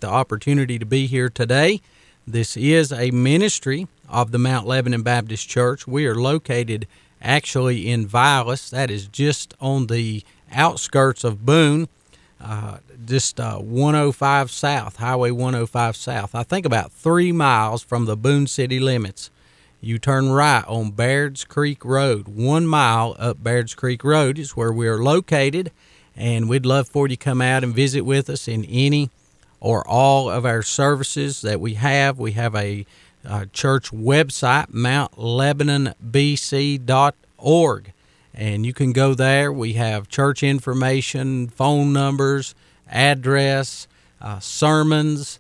the opportunity to be here today. This is a ministry of the Mount Lebanon Baptist Church. We are located actually in Vilas. That is just on the outskirts of Boone, just 105 South, Highway 105 South. I think about 3 miles from the Boone city limits. You turn right on Baird's Creek Road. 1 mile up Baird's Creek Road is where we are located, and we'd love for you to come out and visit with us in any or all of our services that we have. We have a church website, mountlebanonbc.org, and you can go there. We have church information, phone numbers, address, sermons,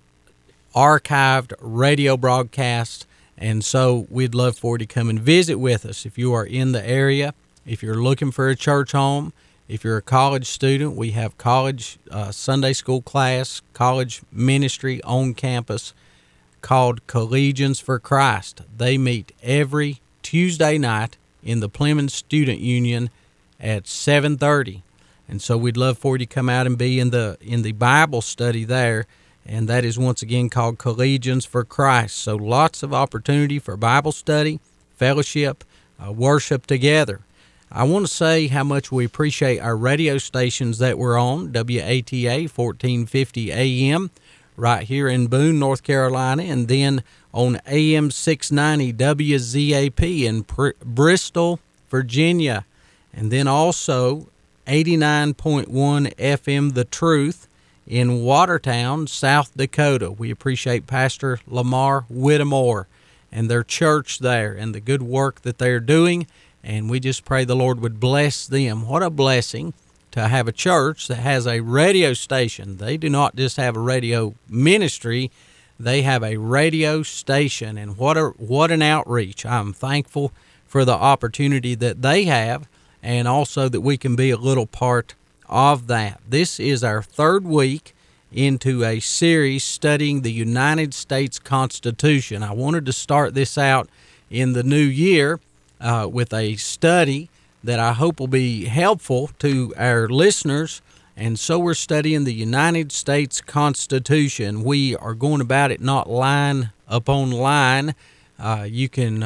archived radio broadcasts. And so we'd love for you to come and visit with us if you are in the area. If you're looking for a church home, if you're a college student, we have college Sunday school class, college ministry on campus called Collegians for Christ. They meet every Tuesday night in the Plymouth Student Union at 7:30. And so we'd love for you to come out and be in the Bible study there. And that is once again called Collegians for Christ. So lots of opportunity for Bible study, fellowship, worship together. I want to say how much we appreciate our radio stations that we're on, WATA 1450 AM, right here in Boone, North Carolina, and then on AM 690 WZAP in Bristol, Virginia, and then also 89.1 FM The Truth in Watertown, South Dakota. We appreciate Pastor Lamar Whittemore and their church there and the good work that they're doing, and we just pray the Lord would bless them. What a blessing to have a church that has a radio station. They do not just have a radio ministry, they have a radio station, and what an outreach. I'm thankful for the opportunity that they have, and also that we can be a little part of that. This is our third week into a series studying the United States Constitution. I wanted to start this out in the new year with a study that I hope will be helpful to our listeners, and so we're studying the United States Constitution. We are going about it not line upon line. You can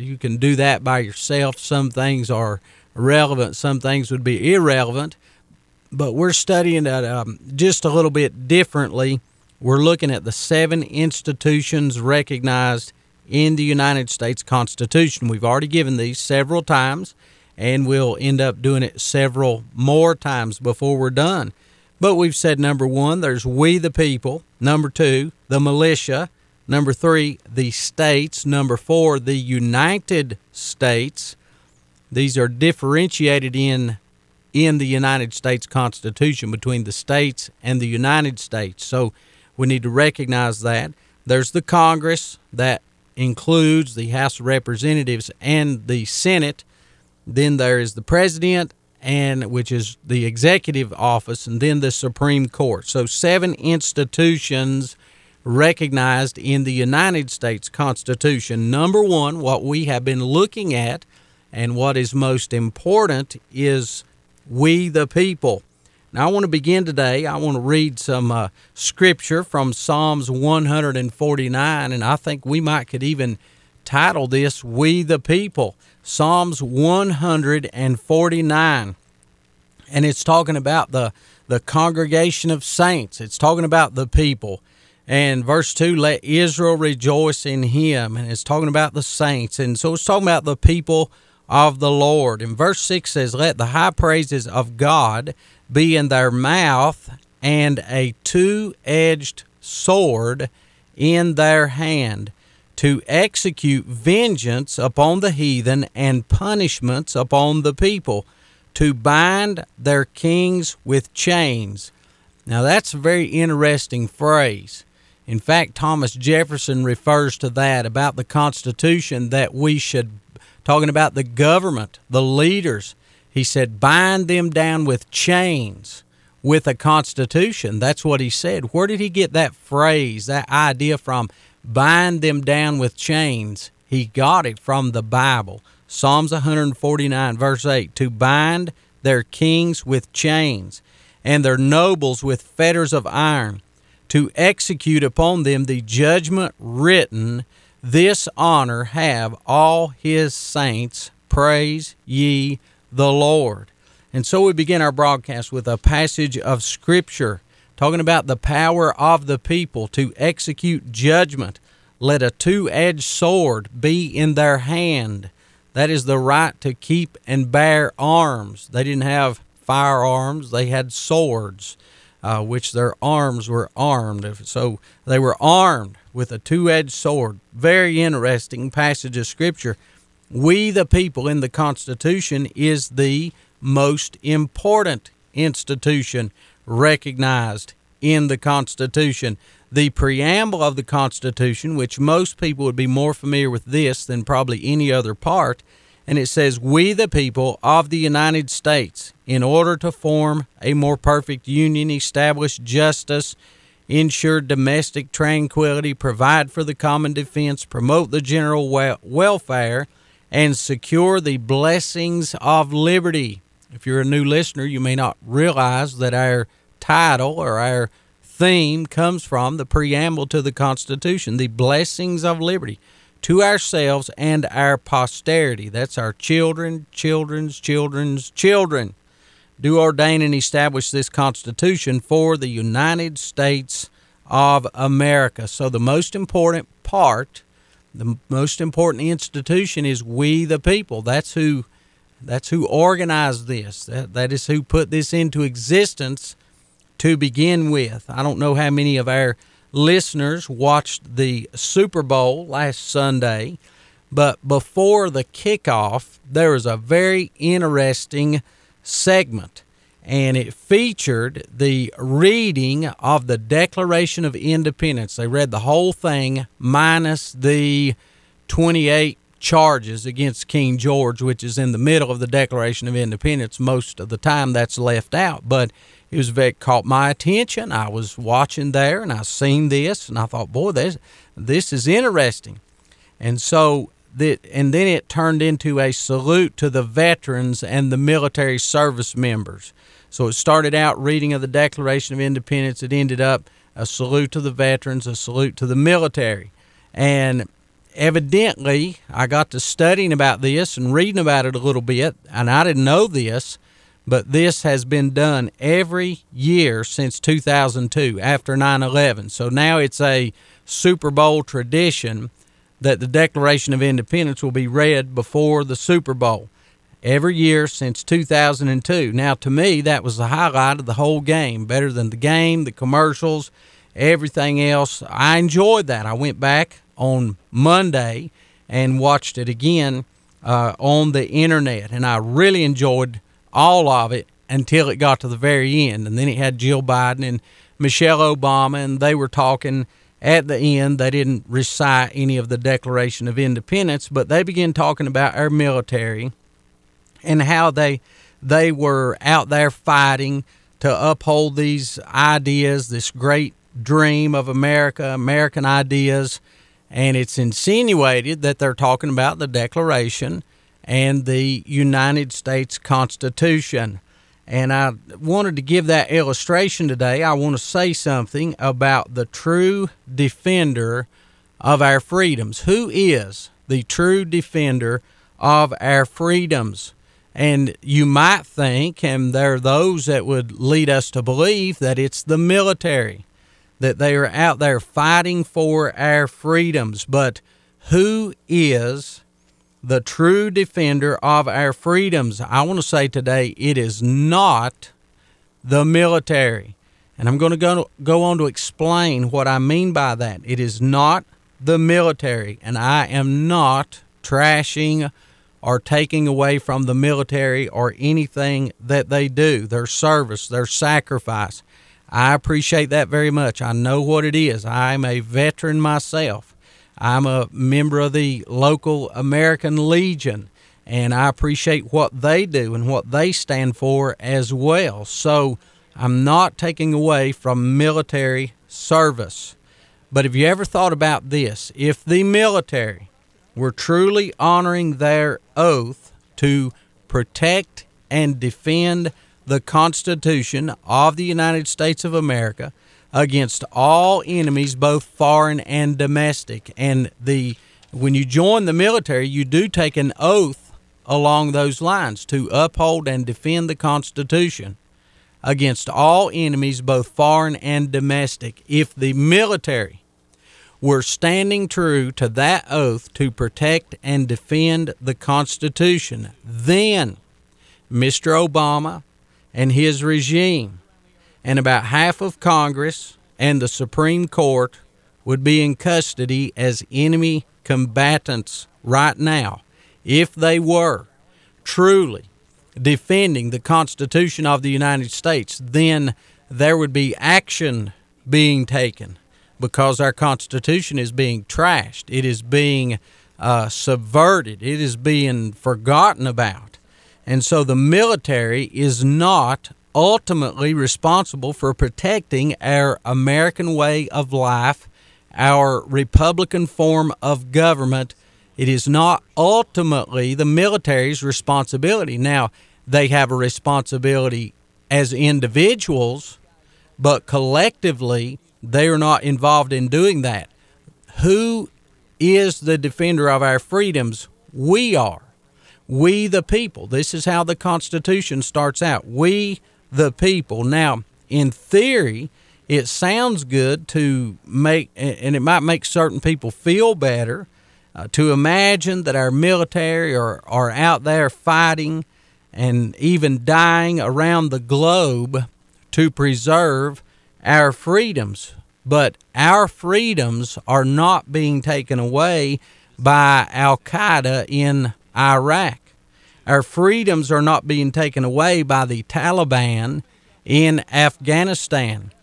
do that by yourself. Some things are relevant, some things would be irrelevant. But we're studying it just a little bit differently. We're looking at the 7 institutions recognized in the United States Constitution. We've already given these several times, and we'll end up doing it several more times before we're done. But we've said, number 1, there's we the people. Number 2, the militia. Number 3, the states. Number 4, the United States. These are differentiated in the United States Constitution between the states and the United States. So we need to recognize that. There's the Congress, that includes the House of Representatives and the Senate. Then there is the President, which is the executive office, and then the Supreme Court. So 7 institutions recognized in the United States Constitution. Number 1, what we have been looking at and what is most important is we the people. Now, I want to begin today. I want to read some scripture from Psalms 149, and I think we could even title this, We the People. Psalms 149, and it's talking about the congregation of saints. It's talking about the people. And verse 2, let Israel rejoice in him, and it's talking about the saints. And so it's talking about the people of the Lord. And verse 6 says, let the high praises of God be in their mouth and a two-edged sword in their hand, to execute vengeance upon the heathen and punishments upon the people, to bind their kings with chains. Now that's a very interesting phrase. In fact, Thomas Jefferson refers to that about the Constitution, that we should, talking about the government, the leaders, he said, bind them down with chains with a Constitution. That's what he said. Where did he get that phrase, that idea from? Bind them down with chains. He got it from the Bible. Psalms 149, verse 8, to bind their kings with chains and their nobles with fetters of iron, to execute upon them the judgment written. This honor have all his saints. Praise ye the Lord. And so we begin our broadcast with a passage of Scripture talking about the power of the people to execute judgment. Let a two-edged sword be in their hand. That is the right to keep and bear arms. They didn't have firearms. They had swords, which their arms were armed. So they were armed with a two-edged sword. Very interesting passage of Scripture. We, the people, in the Constitution is the most important institution recognized in the Constitution. The preamble of the Constitution, which most people would be more familiar with this than probably any other part, and it says, "We the people of the United States, in order to form a more perfect union, establish justice, ensure domestic tranquility, provide for the common defense, promote the general welfare, and secure the blessings of liberty." If you're a new listener, you may not realize that our title or our theme comes from the preamble to the Constitution, the blessings of liberty, to ourselves and our posterity. That's our children, children's children. Do ordain and establish this Constitution for the United States of America. So the most important part, the most important institution is we the people. That's who organized this. That is who put this into existence to begin with. I don't know how many of our listeners watched the Super Bowl last Sunday, but before the kickoff, there was a very interesting segment, and it featured the reading of the Declaration of Independence. They read the whole thing minus the 28 charges against King George, which is in the middle of the Declaration of Independence. Most of the time that's left out, but it was very caught my attention. I was watching there and I seen this and I thought, boy, this is interesting. And so and then it turned into a salute to the veterans and the military service members. So it started out reading of the Declaration of Independence. It ended up a salute to the veterans, a salute to the military. And evidently, I got to studying about this and reading about it a little bit, and I didn't know this, but this has been done every year since 2002, after 9/11. So now it's a Super Bowl tradition that the Declaration of Independence will be read before the Super Bowl every year since 2002. Now, to me, that was the highlight of the whole game, better than the game, the commercials, everything else. I enjoyed that. I went back on Monday and watched it again on the internet, and I really enjoyed all of it until it got to the very end. And then it had Jill Biden and Michelle Obama, and they were talking at the end. They didn't recite any of the Declaration of Independence, but they began talking about our military and how they were out there fighting to uphold these ideas, this great dream of America, American ideas. And it's insinuated that they're talking about the Declaration and the United States Constitution. And I wanted to give that illustration today. I want to say something about the true defender of our freedoms. Who is the true defender of our freedoms? And you might think, and there are those that would lead us to believe, that it's the military, that they are out there fighting for our freedoms. But who is the true defender of our freedoms? I want to say today it is not the military. And I'm going to go on to explain what I mean by that. It is not the military, and I am not trashing or taking away from the military or anything that they do, their service, their sacrifice. I appreciate that very much. I know what it is. I'm a veteran myself. I'm a member of the local American Legion, and I appreciate what they do and what they stand for as well. So I'm not taking away from military service. But have you ever thought about this? If the military were truly honoring their oath to protect and defend the Constitution of the United States of America, against all enemies, both foreign and domestic. And when you join the military, you do take an oath along those lines to uphold and defend the Constitution against all enemies, both foreign and domestic. If the military were standing true to that oath to protect and defend the Constitution, then Mr. Obama and his regime and about half of Congress and the Supreme Court would be in custody as enemy combatants right now if they were truly defending the Constitution of the United States. Then there would be action being taken because our Constitution is being trashed. It is being subverted. It is being forgotten about. And so the military is not ultimately responsible for protecting our American way of life, our Republican form of government. It is not ultimately the military's responsibility. Now, they have a responsibility as individuals, but collectively, they are not involved in doing that. Who is the defender of our freedoms? We are. We the people. This is how the Constitution starts out. We the people. Now, in theory, it sounds good to make, and it might make certain people feel better, to imagine that our military are out there fighting and even dying around the globe to preserve our freedoms. But our freedoms are not being taken away by Al-Qaeda in Iraq. Our freedoms are not being taken away by the Taliban in Afghanistan,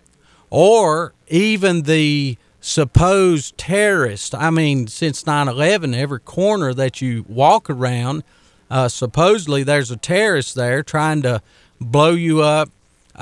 or even the supposed terrorists. I mean, since 9/11, every corner that you walk around, supposedly there's a terrorist there trying to blow you up,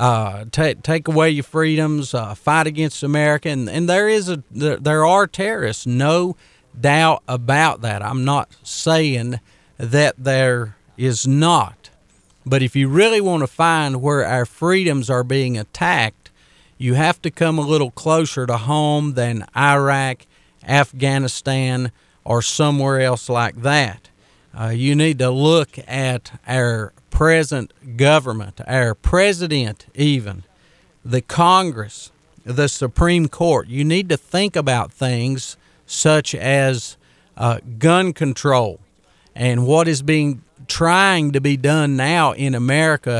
take away your freedoms, fight against America, and there are terrorists, no doubt about that. I'm not saying that there is not, but if you really want to find where our freedoms are being attacked, you have to come a little closer to home than Iraq, Afghanistan, or somewhere else like that. You need to look at our present government, our president even, the Congress, the Supreme Court. You need to think about things such as gun control and what is trying to be done now in America.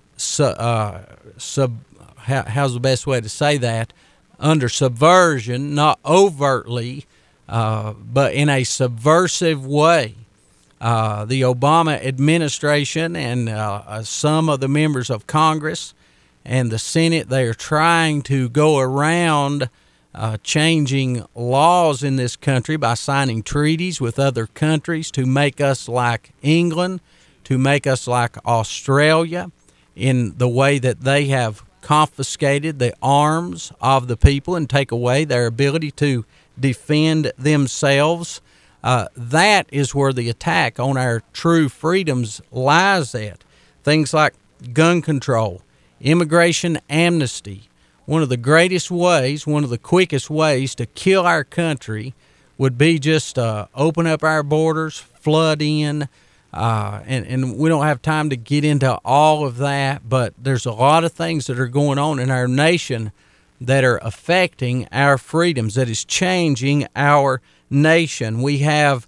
How's the best way to say that? Under subversion, not overtly, but in a subversive way. The Obama administration and some of the members of Congress and the Senate, they are trying to go around changing laws in this country by signing treaties with other countries to make us like England, to make us like Australia, in the way that they have confiscated the arms of the people and take away their ability to defend themselves. That is where the attack on our true freedoms lies at. Things like gun control, immigration amnesty. One of the greatest ways, one of the quickest ways to kill our country would be just open up our borders, flood in, and we don't have time to get into all of that, but there's a lot of things that are going on in our nation that are affecting our freedoms, that is changing our nation. We have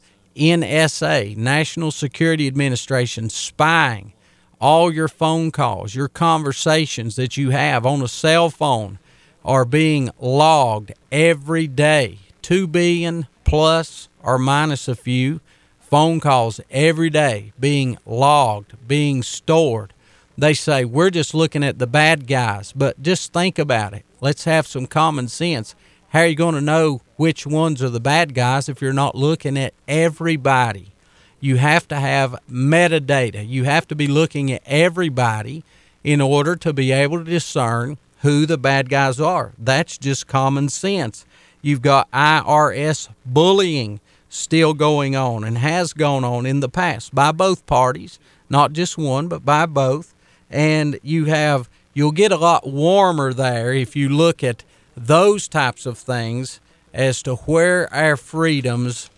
NSA, National Security Administration, spying all your phone calls, your conversations that you have on a cell phone are being logged every day. 2 billion plus or minus a few phone calls every day being logged, being stored. They say we're just looking at the bad guys, but just think about it. Let's have some common sense. How are you going to know which ones are the bad guys if you're not looking at everybody? You have to have metadata. You have to be looking at everybody in order to be able to discern who the bad guys are. That's just common sense. You've got IRS bullying still going on and has gone on in the past by both parties, not just one, but by both. And you'll get a lot warmer there if you look at those types of things as to where our freedoms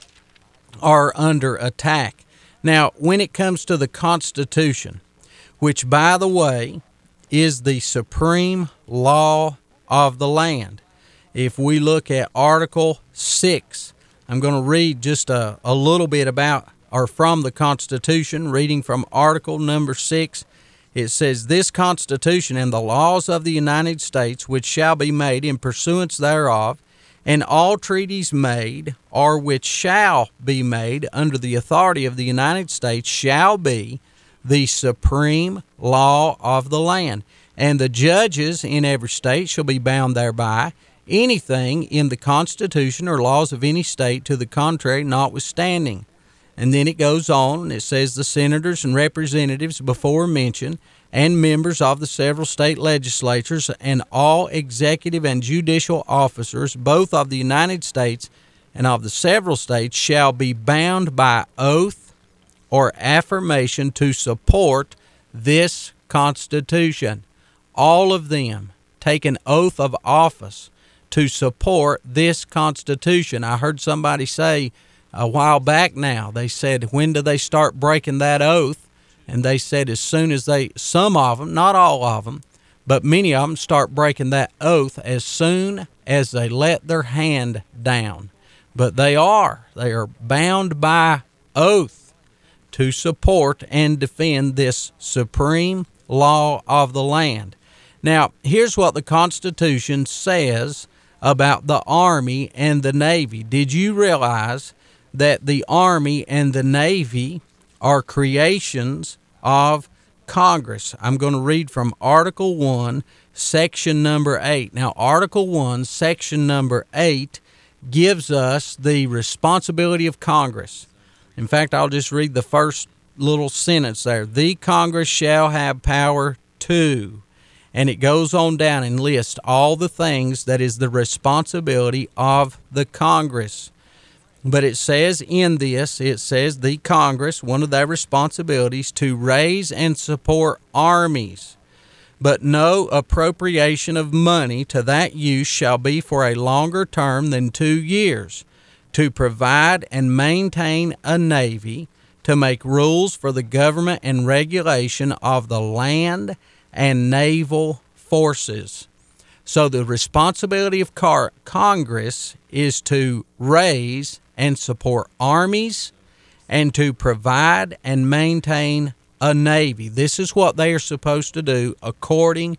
are under attack. Now, when it comes to the Constitution, which, by the way, is the supreme law of the land, if we look at Article 6, I'm going to read just a little bit about or from the Constitution, reading from Article number 6. It says, "This Constitution and the laws of the United States, which shall be made in pursuance thereof, and all treaties made, or which shall be made under the authority of the United States, shall be the supreme law of the land. And the judges in every state shall be bound thereby, anything in the Constitution or laws of any state to the contrary notwithstanding." And then it goes on, and it says, "The senators and representatives before mentioned, and members of the several state legislatures, and all executive and judicial officers, both of the United States and of the several states, shall be bound by oath or affirmation to support this Constitution." All of them take an oath of office to support this Constitution. I heard somebody say a while back now, they said, when do they start breaking that oath? And they said as soon as some of them, not all of them, but many of them start breaking that oath as soon as they let their hand down. But they are bound by oath to support and defend this supreme law of the land. Now, here's what the Constitution says about the Army and the Navy. Did you realize that the Army and the Navy are creations of Congress? I'm going to read from Article 1, Section number 8. Now, Article 1, Section number 8 gives us the responsibility of Congress. In fact, I'll just read the first little sentence there. "The Congress shall have power to," and it goes on down and lists all the things that is the responsibility of the Congress. But it says in this, it says the Congress, one of their responsibilities, to raise and support armies, but no appropriation of money to that use shall be for a longer term than 2 years, to provide and maintain a navy, to make rules for the government and regulation of the land and naval forces. So the responsibility of Congress is to raise and support armies and to provide and maintain a navy. This is what they are supposed to do according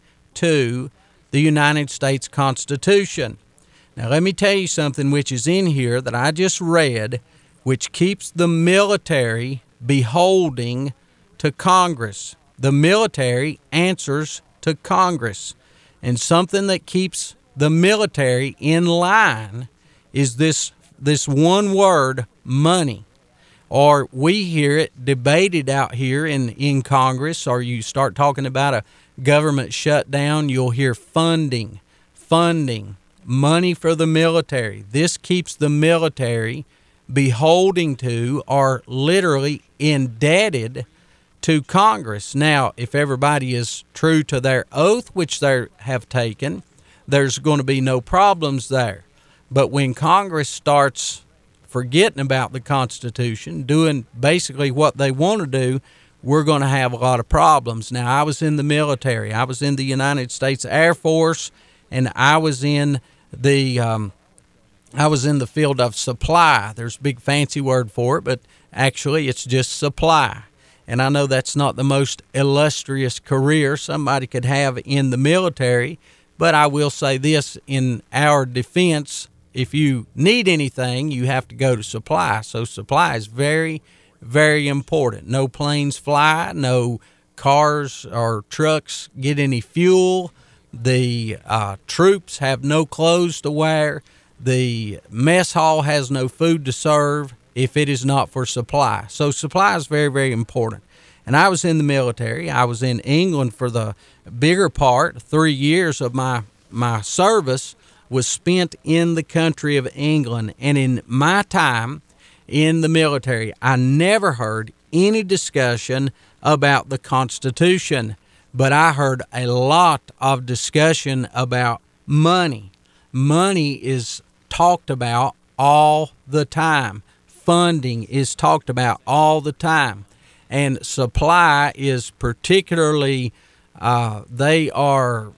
to the United States Constitution. Now let me tell you something which is in here that I just read, which keeps the military beholding to Congress. The military answers to Congress. And something that keeps the military in line is this one word, money. Or we hear it debated out here in Congress, or you start talking about a government shutdown, you'll hear funding, money for the military. This keeps the military beholding to, or literally indebted to Congress. Now, if everybody is true to their oath, which they have taken, there's going to be no problems there. But when Congress starts forgetting about the Constitution, doing basically what they want to do, we're going to have a lot of problems. Now, I was in the military. I was in the United States Air Force, and I was in the field of supply. There's a big fancy word for it, but actually it's just supply. And I know that's not the most illustrious career somebody could have in the military, but I will say this in our defense: if you need anything, you have to go to supply. So supply is very, very important. No planes fly, no cars or trucks get any fuel. The troops have no clothes to wear. The mess hall has no food to serve if it is not for supply. So supply is very, very important. And I was in the military. I was in England for the bigger part. 3 years of my service was spent in the country of England. And in my time in the military, I never heard any discussion about the Constitution, but I heard a lot of discussion about money. money is talked about all the time. Funding is talked about all the time. And supply is particularly, they are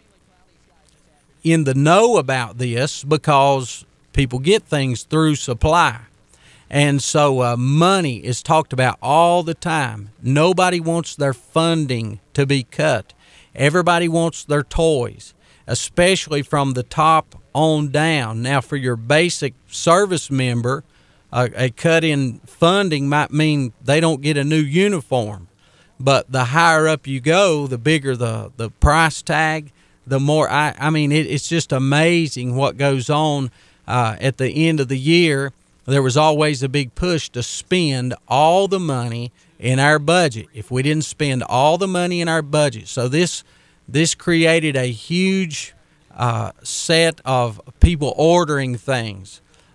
in the know about this because people get things through supply. And so money is talked about all the time. Nobody wants their funding to be cut. Everybody wants their toys, especially from the top on down. Now, for your basic service member, a cut in funding might mean they don't get a new uniform. But the higher up you go, the bigger the price tag, the more, it's just amazing what goes on at the end of the year. There was always a big push to spend all the money in our budget. If we didn't spend all the money in our budget, so this created a huge set of people ordering things,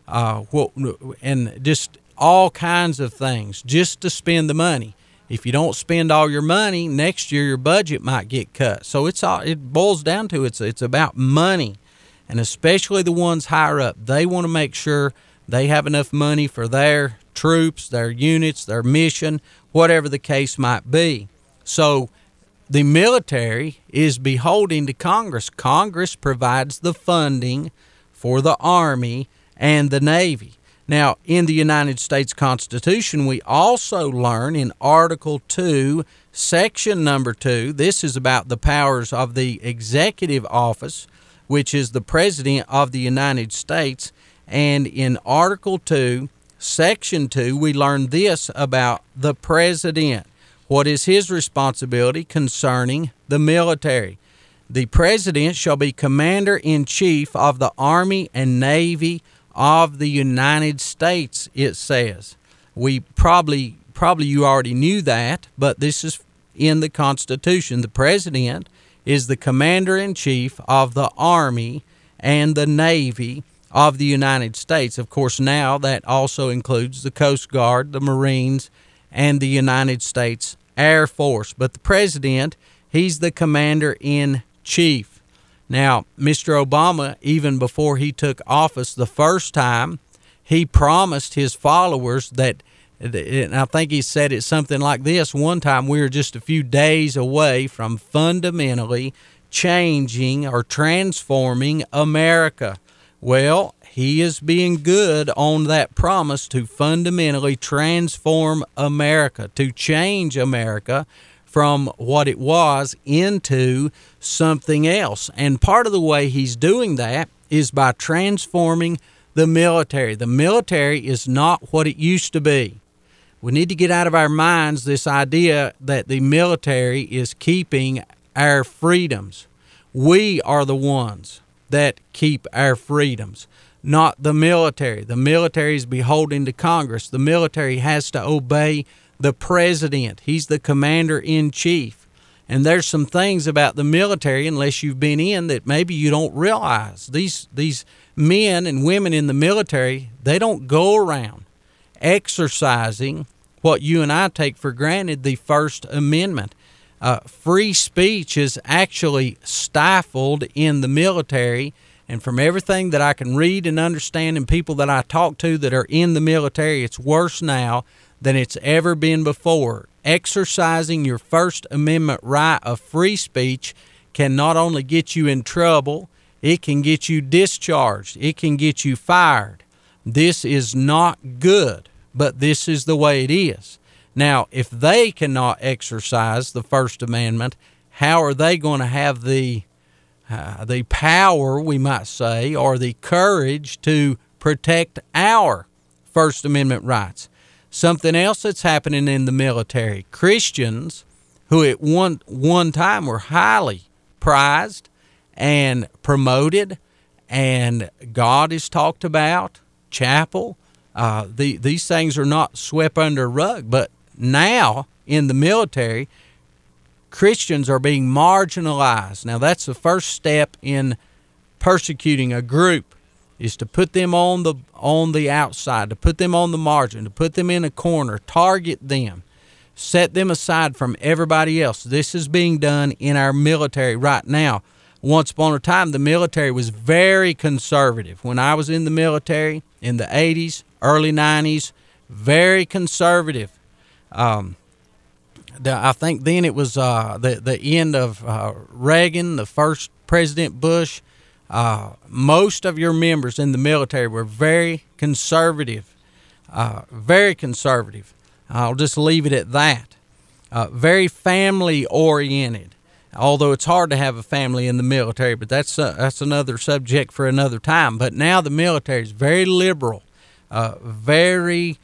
and just all kinds of things just to spend the money. If you don't spend all your money, next year your budget might get cut. So it boils down to it's about money, and especially the ones higher up. They want to make sure they have enough money for their troops, their units, their mission, whatever the case might be. So the military is beholden to Congress. Congress provides the funding for the Army and the Navy. Now, in the United States Constitution, we also learn in Article 2, Section number 2, this is about the powers of the executive office, which is the President of the United States. And in Article 2, Section 2, we learn this about the President. What is his responsibility concerning the military? The President shall be Commander-in-Chief of the Army and Navy of the United States, it says. We probably you already knew that, but this is in the Constitution. The President is the Commander-in-Chief of the Army and the Navy of the United States. Of course, now that also includes the Coast Guard, the Marines, and the United States Air Force. But the President, he's the Commander-in-Chief. Now, Mr. Obama, even before he took office the first time, he promised his followers that, and I think he said it something like this one time, we were just a few days away from fundamentally changing or transforming America. Well, he is being good on that promise to fundamentally transform America, to change America from what it was into something else. And part of the way he's doing that is by transforming the military. The military is not what it used to be. We need to get out of our minds this idea that the military is keeping our freedoms. We are the ones that keep our freedoms, not the military. The military is beholden to Congress. The military has to obey the President. He's the Commander-in-Chief. And there's some things about the military, unless you've been in, that maybe you don't realize. These men and women in the military, they don't go around exercising what you and I take for granted, the First Amendment. Free speech is actually stifled in the military, and from everything that I can read and understand and people that I talk to that are in the military, it's worse now than it's ever been before. Exercising your First Amendment right of free speech can not only get you in trouble, it can get you discharged, it can get you fired. This is not good, but this is the way it is. Now, if they cannot exercise the First Amendment, how are they going to have the power, we might say, or the courage to protect our First Amendment rights? Something else that's happening in the military, Christians who at one time were highly prized and promoted, and God is talked about, chapel, these things are not swept under a rug, but now in the military, Christians are being marginalized. Now that's the first step in persecuting a group, is to put them on the outside, to put them on the margin, to put them in a corner, target them, set them aside from everybody else. This is being done in our military right now. once upon a time, the military was very conservative. When I was in the military in the 80s, early 90s, very conservative. I think then it was the end of Reagan, the first President Bush. Most of your members in the military were very conservative. Very conservative. I'll just leave it at that. Very family-oriented, although it's hard to have a family in the military, but that's another subject for another time. But now the military is very liberal, very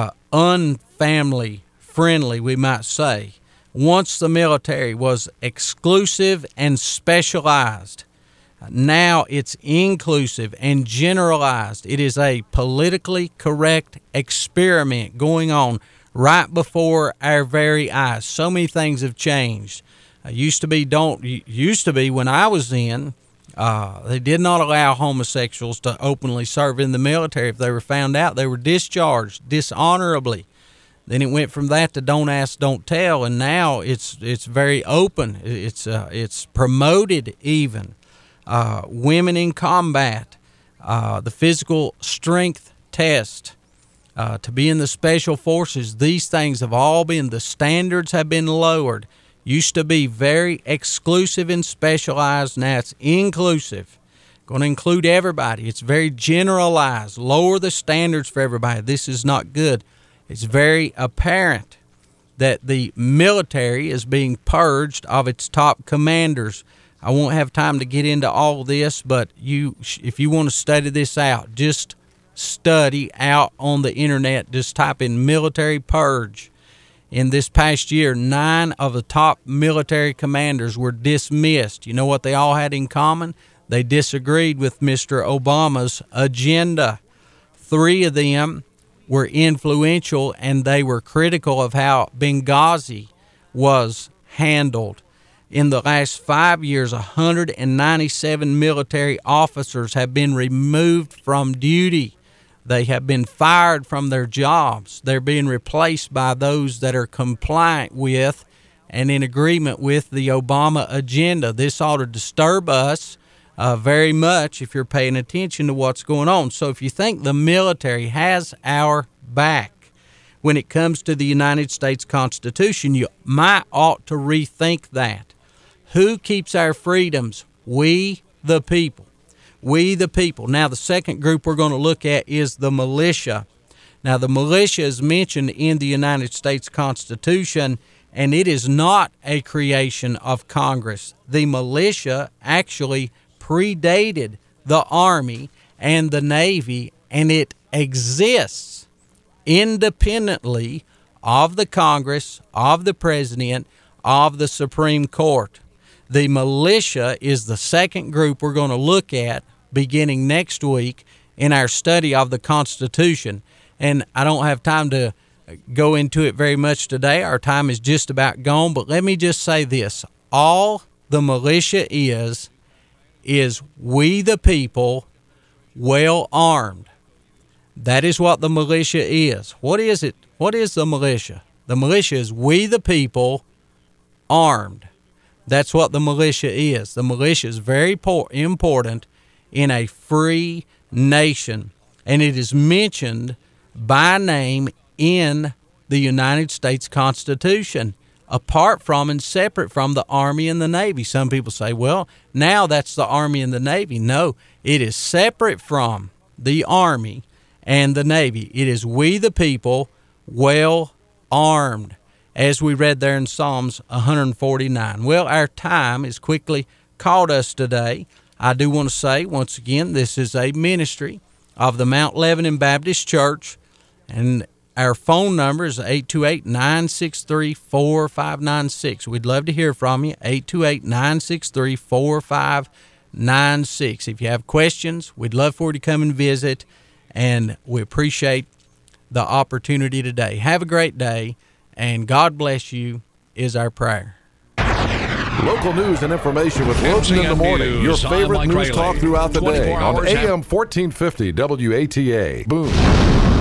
unfamily-friendly, we might say. Once the military was exclusive and specialized. Now it's inclusive and generalized. It is a politically correct experiment going on right before our very eyes. So many things have changed. Used to be when I was in, they did not allow homosexuals to openly serve in the military. If they were found out, they were discharged dishonorably. Then it went from that to don't ask, don't tell, and now it's very open. It's promoted even. Women in combat, the physical strength test, to be in the special forces. These things have all been, the standards have been lowered. Used to be very exclusive and specialized. Now it's inclusive. Going to include everybody. It's very generalized. Lower the standards for everybody. This is not good. It's very apparent that the military is being purged of its top commanders. I won't have time to get into all this, but if you want to study this out, just study out on the internet. Just type in military purge. In this past year, 9 of the top military commanders were dismissed. You know what they all had in common? They disagreed with Mr. Obama's agenda. 3 of them were influential, and they were critical of how Benghazi was handled. In the last 5 years, 197 military officers have been removed from duty. They have been fired from their jobs. They're being replaced by those that are compliant with and in agreement with the Obama agenda. This ought to disturb us very much if you're paying attention to what's going on. So if you think the military has our back when it comes to the United States Constitution, you ought to rethink that. Who keeps our freedoms? We, the people. We, the people. Now, the second group we're going to look at is the militia. Now, the militia is mentioned in the United States Constitution, and it is not a creation of Congress. The militia actually predated the Army and the Navy, and it exists independently of the Congress, of the President, of the Supreme Court. The militia is the second group we're going to look at beginning next week in our study of the Constitution. And I don't have time to go into it very much today. Our time is just about gone. But let me just say this. All the militia is we the people well armed. That is what the militia is. What is it? What is the militia? The militia is we the people armed. That's what the militia is. The militia is very important in a free nation, and it is mentioned by name in the United States Constitution, apart from and separate from the Army and the Navy. Some people say, well, now that's the Army and the Navy. No, it is separate from the Army and the Navy. It is we the people well armed, as we read there in Psalms 149. Well, our time is quickly caught us today. I do want to say, once again, this is a ministry of the Mount Lebanon Baptist Church, and our phone number is 828-963-4596. We'd love to hear from you, 828-963-4596. If you have questions, we'd love for you to come and visit, and we appreciate the opportunity today. Have a great day, and God bless you is our prayer. Local news and information with Logan in the Morning. Your favorite news talk throughout the day on AM 1450 WATA. Boom.